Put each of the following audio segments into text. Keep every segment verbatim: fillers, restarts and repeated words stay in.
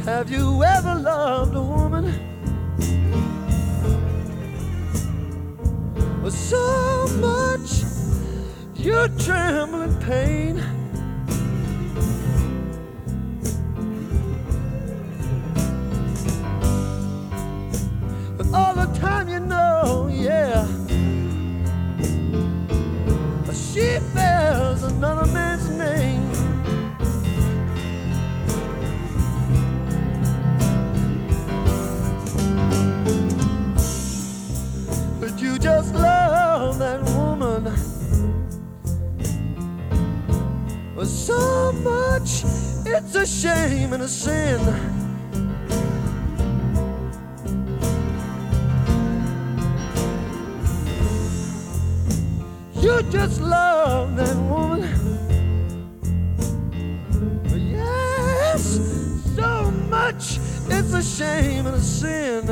Have you ever loved a woman with so much you tremble in pain? But all the time you know, yeah, she bears another man's name. But you just love that woman with so much, it's a shame and a sin. You just love that woman. But yes, so much, it's a shame and a sin.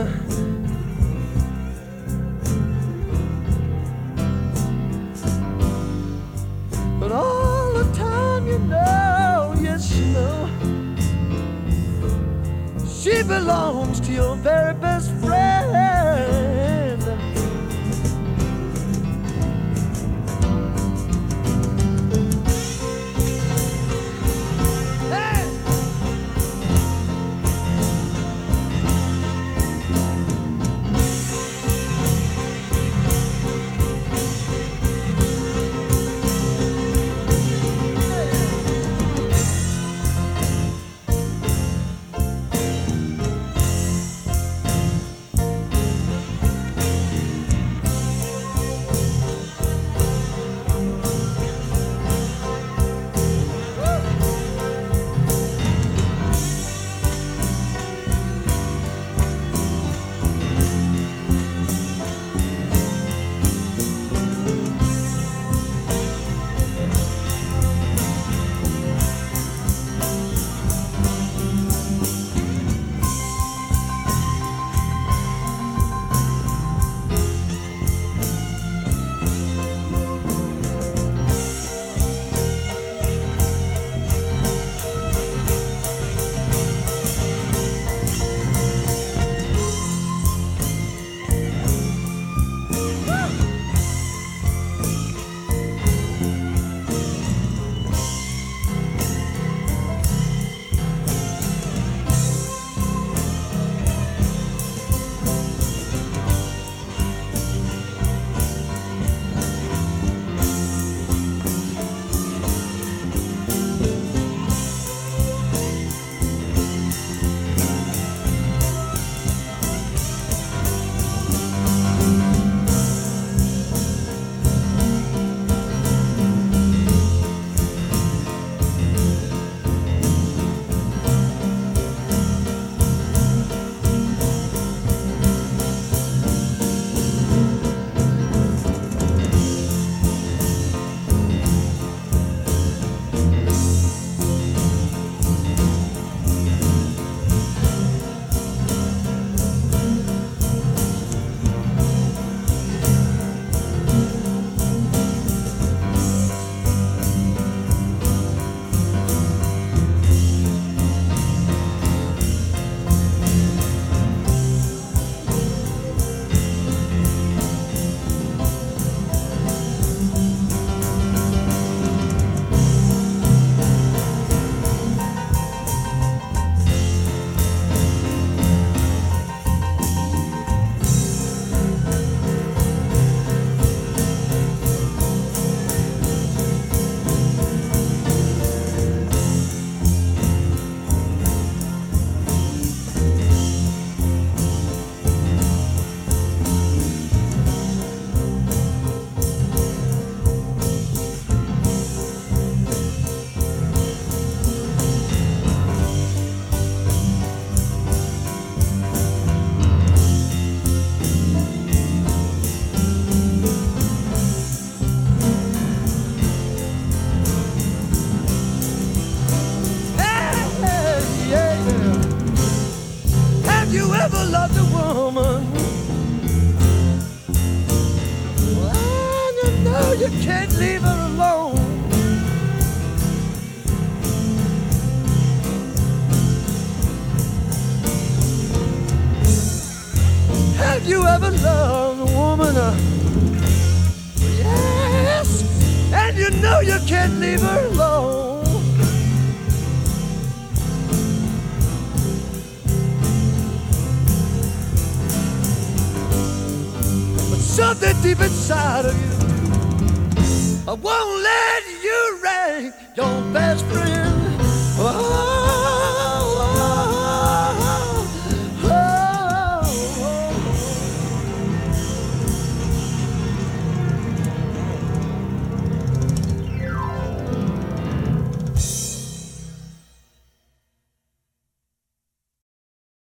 But all the time you know, yes you know, she belongs to your very best friend. you can't leave her alone. you ever loved a woman, uh, yes, and you know you can't leave her alone. But something deep inside of you I won't let you rain your best friend.